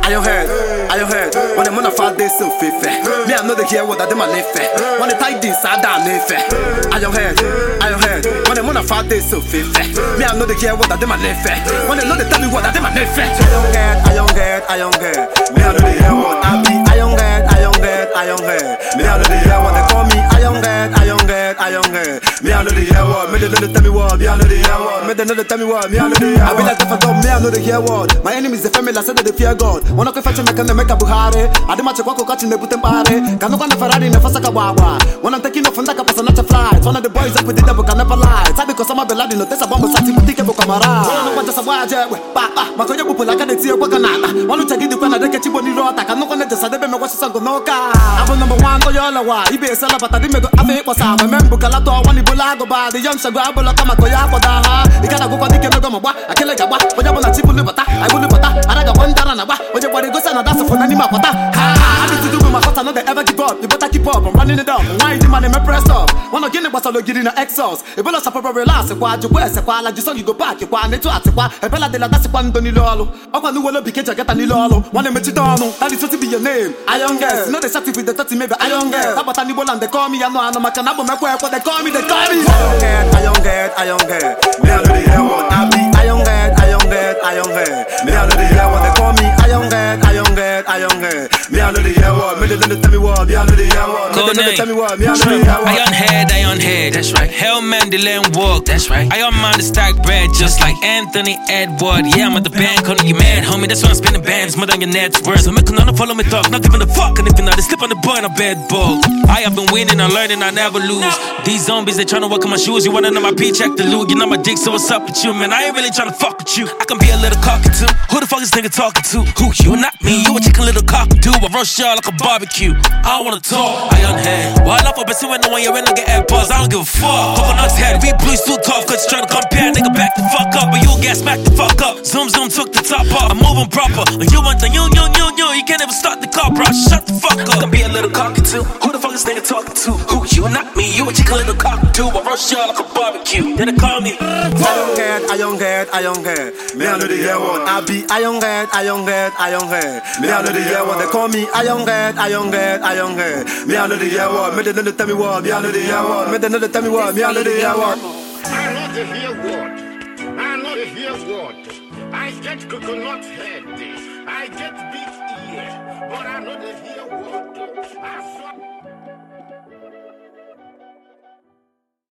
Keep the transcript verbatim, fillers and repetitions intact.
Iron head, iron head. When I'm on a fat day, so fit. Me, I know the hear what I did my life. When the tight this, I down life. Iron head, iron head. When I'm on a fat day, so fit. Me, I know the hear what I did my life. When they know they tell me what I did my life. Iron head, iron head, iron head. Me, I know the hear what I be. Iron head, iron head, iron head. Me, I know the hear what they call me. Iron head, iron head, iron head. Me, I know the hear what. Me, they know they tell me what. Me, I know the hear what. Me, they know they tell me what. Me, I know the hear what. I be like if I don't, me, I know the hear what. My enemies, the family, I said that they fear God. Wanna go fetch me, can they make a Buhari? I did my check, walk, catching the Putin party. Can look on the Ferrari, never saka wawa. When I'm taking off from that person, not a flight. One of the boys up with the devil can never lie. It's because I'm a belad, no, there's a bomb, sati, boutique, camera. I don't want just a wire, papa. My coyote will like a tea, wakanata. One to take the corner, they get you on the road. I can look on the Saturday, me watch the Noka. I'm number one, Toyola. He be a seller, but I didn't make a fake was I remember Calato, one Ibulago by the young Shagabo, Kamakoya, Podaha. You gotta go for the Kenogamma. I can't like a what, but I want to chip on the bata. I will live at I got one down and a what, but your body goes and that's for any mapata. I need to do with my heart, I know they ever give up. You better keep up, I'm running it up. Why is the money me pressed up? Wanna get it, but I'll get in the exhaust. If you lost a proper relax, why you wear, like you saw you go back, you want to ask, a bella de la that's one Donilolo. I want to will be catch, I get a Nilolo. One to meet you down, that is to be your name. I young girls, no, they set with the thirty, maybe I young girl. How about Anibol and they call me, I know, I know, I can have my work, what they call me, they call me. I young girl, I young girl. Me, I know the hell what I be. I young girl, I young girl, I young girl. Me, I know the hell what they call me. I young girl, I young girl, I young girl. Me, I know the hell what. Me, they know tell me what. Me, I know the hell what. Me, they know tell me what. Me, I know the hell what. Iron head, iron head, that's right. Hell man, the land walk, that's right. Iron man, the stack bread, just like Anthony Edward. Yeah, I'm at the band, calling you mad, homie. That's why I'm spinning bands, more than your net's worth. I'm making none follow me talk, not giving a fuck. And if you're not, they slip on the boy in a bed bug. I have been winning and learning, I never lose. These zombies, they tryna walk in my shoes. You wanna know my P, check the loot. You know my dick, so what's up with you, man? I ain't really tryna fuck with you. I can be a little cocky too. Who the fuck is this nigga talking to? Who, you, not me? You a chicken little cockatoo. I roast y'all like a barbecue. I don't wanna talk, I on head. Well, I love for bessie when no one you're in, I get AirPods. I don't give a fuck. Coconut's head, we blues too tough. Cause you tryna compare, nigga, back the fuck up. But you gas, back the fuck up. Zoom, zoom, took the top off. I'm moving proper. And you want the you, you, you, you. You can't even start the car, bro. Shut the fuck up. I can be a little cockatoo. Who the fuck is this nigga talking to? Who, you, not me? You a chicken little cockatoo. I roast y'all like a barbecue. Then they call me. I young head, I young head, I young head. Me, I know the year what I be. I young head, I young head, I young head. Me, I know the year what they call me. I young head, I young head, I young head. Me, I know the year what. Me, they know they tell me what. Me, I know the year what. Me, they know they tell me what. Me, I know the year what. I know the hear what. I know the hear what. I get coconut head. I get big ear. But I know the hear what. I